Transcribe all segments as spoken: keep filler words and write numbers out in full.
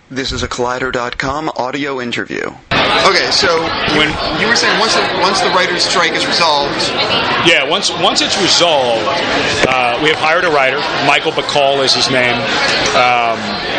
This is a Collider dot com audio interview. Okay, so when you were saying once the, once the writer's strike is resolved... Yeah, once once it's resolved, uh, we have hired a writer. Michael Bacall is his name. Um,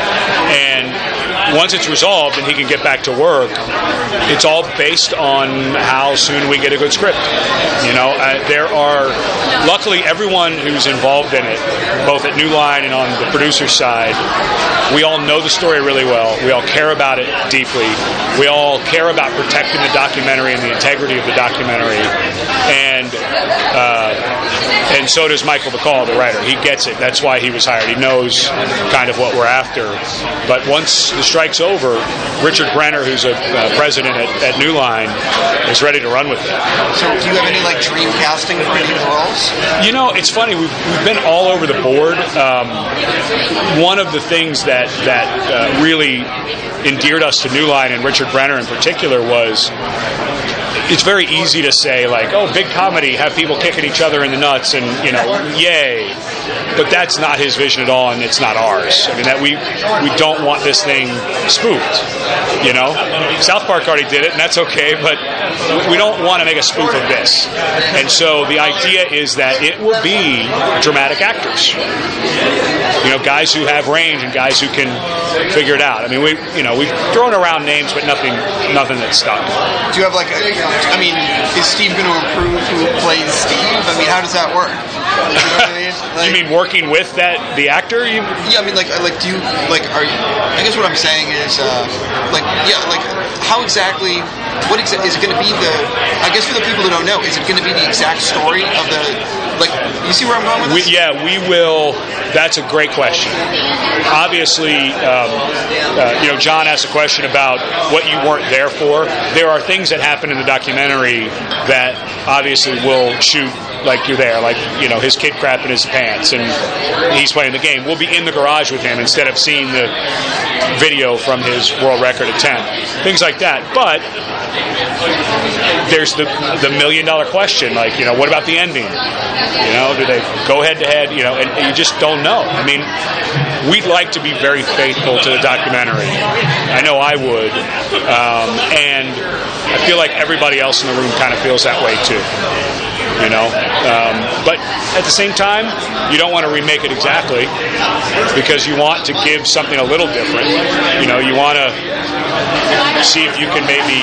and once it's resolved and he can get back to work, it's all based on how soon we get a good script. You know, uh, there are... Luckily, everyone who's involved in it, both at New Line and on the producer's side, we all know the story really well. We all care about it deeply. We all care about protecting the documentary and the integrity of the documentary. And uh, and so does Michael Bacall, the writer. He gets it. That's why he was hired. He knows kind of what we're after. But once the strike's over, Richard Brenner, who's a uh, president at, at New Line, is ready to run with it. So do you have any like dream casting for any of the roles? You know, it's funny. We've, we've been all over the board. Um, one of the things that that uh, really endeared us to New Line, and Richard Brenner in particular, was it's very easy to say, like, oh, big comedy, have people kicking each other in the nuts, and, you know, yay. But that's not his vision at all, and it's not ours. I mean, that we we don't want this thing spoofed, you know? South Park already did it, and that's okay, but we don't want to make a spoof of this. And so the idea is that it will be dramatic actors. You know, guys who have range and guys who can figure it out. I mean, we, you know, we've thrown around names, but nothing nothing that's stuck. Do you have, like, a, I mean, is Steve going to improve who plays Steve? I mean, how does that work? You know what I mean? Like, you mean working with that the actor? You... Yeah, I mean, like, like, do you like? Are you, I guess what I'm saying is, uh, like, yeah, like, how exactly? What exa- is it going to be? The I guess for the people that don't know, is it going to be the exact story of the? Like, you see where I'm going with this? We, yeah, we will. That's a great question. Obviously, um, uh, you know, John asked a question about what you weren't there for. There are things that happen in the documentary that obviously will shoot like you're there, like, you know, his kid crap in his pants and he's playing the game. We'll be in the garage with him instead of seeing the video from his world record attempt. Things like that. But there's the the million dollar question, like, you know, what about the ending? You know, do they go head to head? You know, and, and you just don't know. I mean, we'd like to be very faithful to the documentary. I know I would. Um, and I feel like everybody else in the room kind of feels that way too. You know, um, but at the same time, you don't want to remake it exactly because you want to give something a little different. You know, you want to see if you can maybe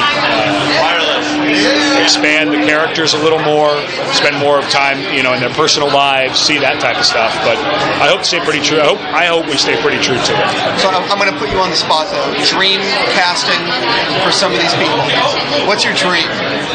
uh, expand the characters a little more, spend more of time, you know, in their personal lives, see that type of stuff. But I hope to stay pretty true. I hope I hope we stay pretty true to it. So I'm, I'm going to put you on the spot though. Dream casting for some of these people. What's your dream?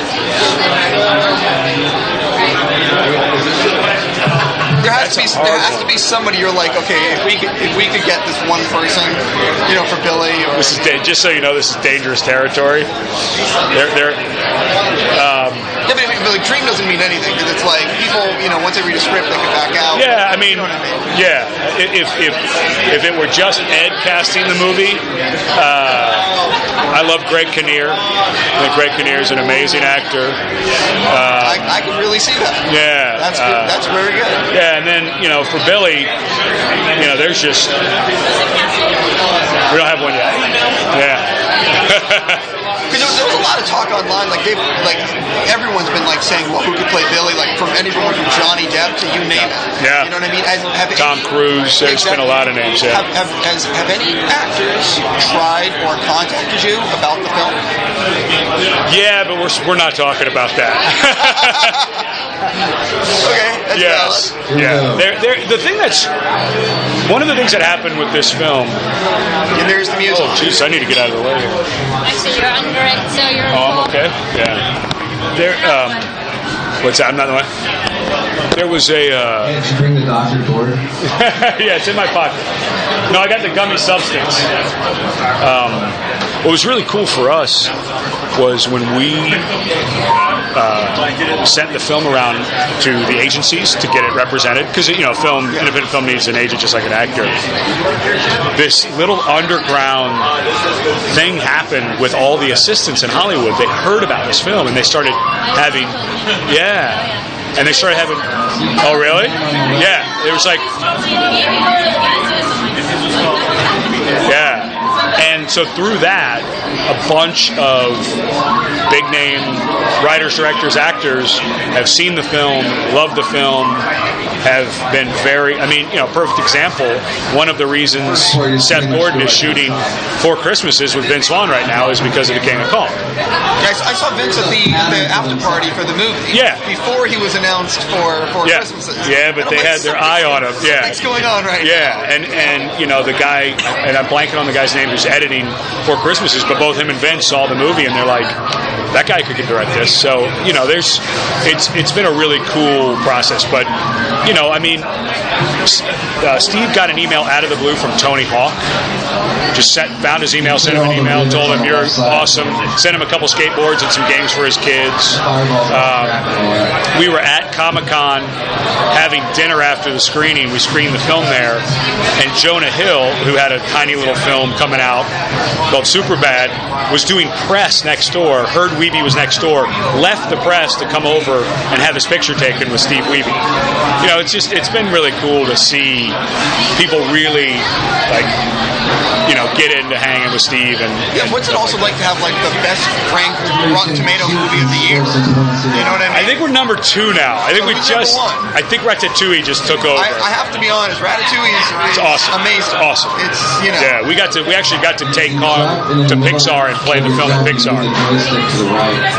There has, to be, there has to be somebody you're like, okay, if we could, if we could get this one person, you know, for Billy. Or this is da- just so you know, this is dangerous territory. They're, they're, um, yeah, but, but like, dream doesn't mean anything because it's like people, you know, once they read a script, they can back out. Yeah, I mean, you know what I mean? yeah. If if if it were just Ed casting the movie, uh, I love Greg Kinnear. I think Greg Kinnear is an amazing actor. Uh, I, I can really see that. Yeah, that's good. uh, That's very good. Yeah, and then, you know, for Billy, you know, there's just we don't have one yet. Yeah. Because there, there was a lot of talk online, like they, like everyone's been like saying, well, who could play Billy? Like from anyone from Johnny Depp to you name it. Yeah. You know what I mean? As, have Tom any, Cruise. There's exactly. been a lot of names. Yeah. Have, have, has, have any actors tried or contacted you about the film? Yeah, but we're we're not talking about that. Okay. That's yes. valid. Yeah. They're, they're, the thing that's one of the things that happened with this film. And there's the music. Oh, jeez, I need to get out of the way here. Actually, you're under it, so you're. Oh, I'm okay. Yeah. There. Um. What's that? I'm not the one. There was a. Uh, Did you bring the doctor board? Yeah, it's in my pocket. No, I got the gummy substance. Um, what was really cool for us was when we uh, sent the film around to the agencies to get it represented, because, you know, film, independent film needs an agent just like an actor. This little underground thing happened with all the assistants in Hollywood. They heard about this film and they started having, yeah. And they started having, oh really? Yeah, it was like, yeah. And so through that, a bunch of big name writers, directors, actors have seen the film, loved the film, have been very, I mean, you know, perfect example, one of the reasons Seth Gordon is shooting Four Christmases with Vince Vaughn right now is because of The King of Kong. Guys, I saw Vince at the, the after party for the movie. Yeah. Before he was announced for Four yeah. Christmases. Yeah, but they like, had their eye on him. Yeah. What's going on right yeah. now? Yeah, and, and, you know, the guy, and I'm blanking on the guy's name who's editing Four Christmases, but both him and Vince saw the movie and they're like, that guy could direct this. So, you know, there's, it's it's been a really cool process. But, you know, I mean, uh, Steve got an email out of the blue from Tony Hawk. Just sent, found his email, sent him an email, told him you're awesome, sent him a couple skateboards and some games for his kids. Um, we were at Comic-Con having dinner after the screening. We screened the film there, and Jonah Hill, who had a tiny little film coming out called Superbad, was doing press next door, heard Wiebe was next door, left the press to come over and have his picture taken with Steve Wiebe. You know, it's just, it's been really cool to see people really, like, you know, get into hanging with Steve. And, yeah, and what's it also like to have like the best ranked Rotten Tomato movie of the year? You know what I mean? I think we're number two now. I think So we who's just. number one? I think Ratatouille just took over. I, I have to be honest, Ratatouille is, is It's awesome. amazing. It's awesome. It's, you know. Yeah, we got to. We actually got to take Kong to Pixar and play the film at Pixar.